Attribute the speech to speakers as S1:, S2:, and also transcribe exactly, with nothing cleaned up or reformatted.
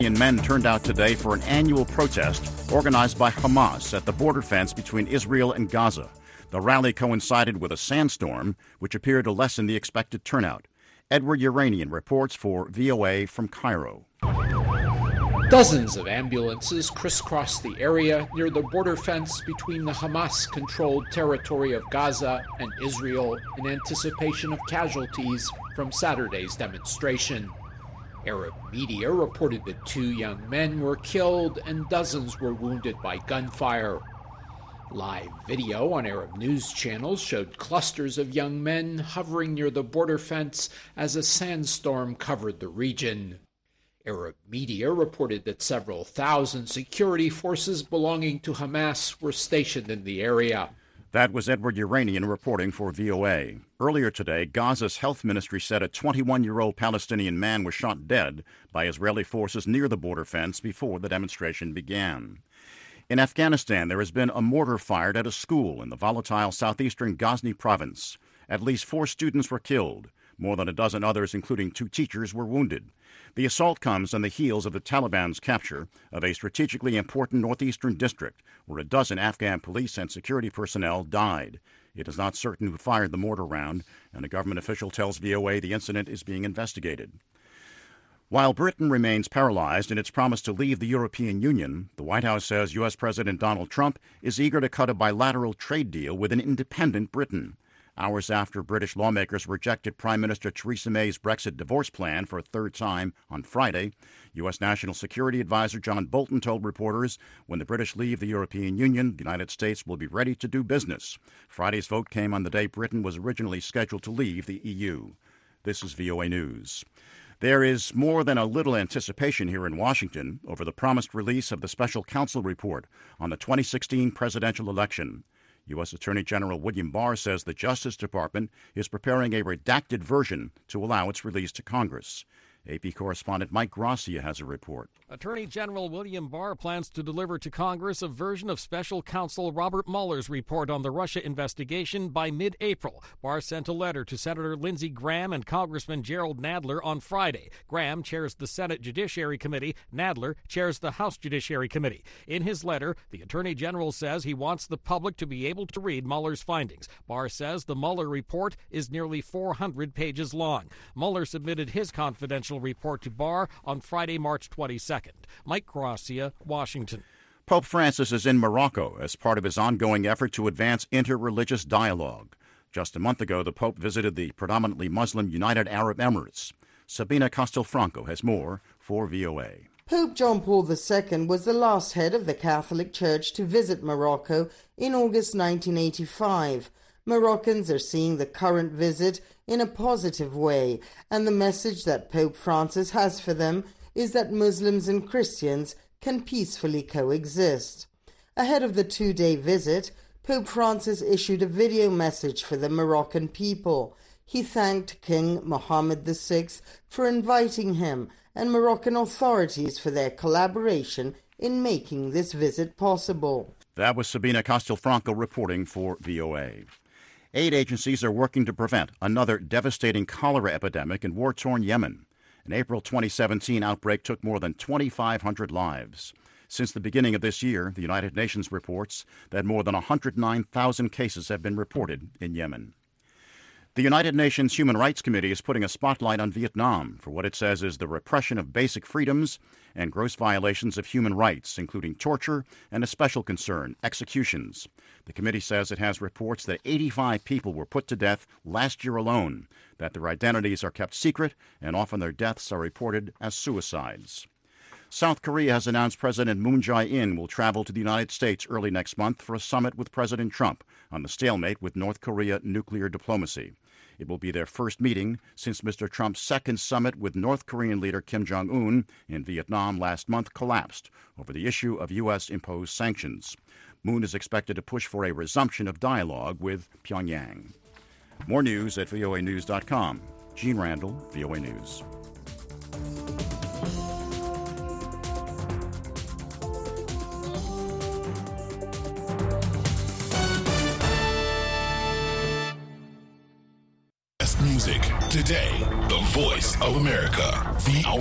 S1: Men turned out today for an annual protest organized by Hamas at the border fence between Israel and Gaza. The rally coincided with a sandstorm, which appeared to lessen the expected turnout. Edward Uranian reports for V O A from Cairo.
S2: Dozens of ambulances crisscrossed the area near the border fence between the Hamas-controlled territory of Gaza and Israel in anticipation of casualties from Saturday's demonstration. Arab media reported that two young men were killed and dozens were wounded by gunfire. Live video on Arab news channels showed clusters of young men hovering near the border fence as a sandstorm covered the region. Arab media reported that several thousand security forces belonging to Hamas were stationed in the area.
S1: That was Edward Uranian reporting for V O A. Earlier today, Gaza's health ministry said a twenty-one-year-old Palestinian man was shot dead by Israeli forces near the border fence before the demonstration began. In Afghanistan, there has been a mortar fired at a school in the volatile southeastern Ghazni province. At least four students were killed. More than a dozen others, including two teachers, were wounded. The assault comes on the heels of the Taliban's capture of a strategically important northeastern district where a dozen Afghan police and security personnel died. It is not certain who fired the mortar round, and a government official tells V O A the incident is being investigated. While Britain remains paralyzed in its promise to leave the European Union, the White House says U S. President Donald Trump is eager to cut a bilateral trade deal with an independent Britain. Hours after British lawmakers rejected Prime Minister Theresa May's Brexit divorce plan for a third time on Friday, U S. National Security Advisor John Bolton told reporters when the British leave the European Union, the United States will be ready to do business. Friday's vote came on the day Britain was originally scheduled to leave the E U. This is V O A News. There is more than a little anticipation here in Washington over the promised release of the special counsel report on the twenty sixteen presidential election. U S. Attorney General William Barr says the Justice Department is preparing a redacted version to allow its release to Congress. A P correspondent Mike Gracia has a report.
S3: Attorney General William Barr plans to deliver to Congress a version of special counsel Robert Mueller's report on the Russia investigation by mid-April. Barr sent a letter to Senator Lindsey Graham and Congressman Gerald Nadler on Friday. Graham chairs the Senate Judiciary Committee. Nadler chairs the House Judiciary Committee. In his letter, the Attorney General says he wants the public to be able to read Mueller's findings. Barr says the Mueller report is nearly four hundred pages long. Mueller submitted his confidential report to Barr on Friday, March twenty-second. Mike Gracia, Washington.
S1: Pope Francis is in Morocco as part of his ongoing effort to advance interreligious dialogue. Just a month ago, the Pope visited the predominantly Muslim United Arab Emirates. Sabina Castelfranco has more for V O A.
S4: Pope John Paul the Second was the last head of the Catholic Church to visit Morocco in August nineteen eighty-five. Moroccans are seeing the current visit in a positive way, and the message that Pope Francis has for them is that Muslims and Christians can peacefully coexist. Ahead of the two-day visit, Pope Francis issued a video message for the Moroccan people. He thanked King Mohammed the Sixth for inviting him and Moroccan authorities for their collaboration in making this visit possible.
S1: That was Sabina Castelfranco reporting for V O A. Aid agencies are working to prevent another devastating cholera epidemic in war-torn Yemen. An April twenty seventeen outbreak took more than twenty-five hundred lives. Since the beginning of this year, the United Nations reports that more than one hundred nine thousand cases have been reported in Yemen. The United Nations Human Rights Committee is putting a spotlight on Vietnam for what it says is the repression of basic freedoms and gross violations of human rights, including torture and a special concern, executions. The committee says it has reports that eighty-five people were put to death last year alone, that their identities are kept secret, and often their deaths are reported as suicides. South Korea has announced President Moon Jae-in will travel to the United States early next month for a summit with President Trump on the stalemate with North Korea nuclear diplomacy. It will be their first meeting since Mister Trump's second summit with North Korean leader Kim Jong-un in Vietnam last month collapsed over the issue of U S-imposed sanctions. Moon is expected to push for a resumption of dialogue with Pyongyang. More news at V O A news dot com. Gene Randall, V O A News.
S5: Music today, the voice of America, V O A.